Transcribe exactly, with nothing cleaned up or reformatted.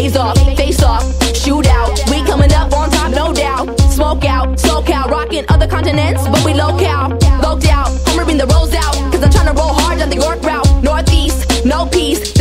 phase off, face off, shoot out. We coming up on top, no doubt. Smoke out, SoCal, rocking other continents, but we local, low out. I'm ripping the rolls out, cause I'm trying to roll hard on the York route. Northeast, no peace.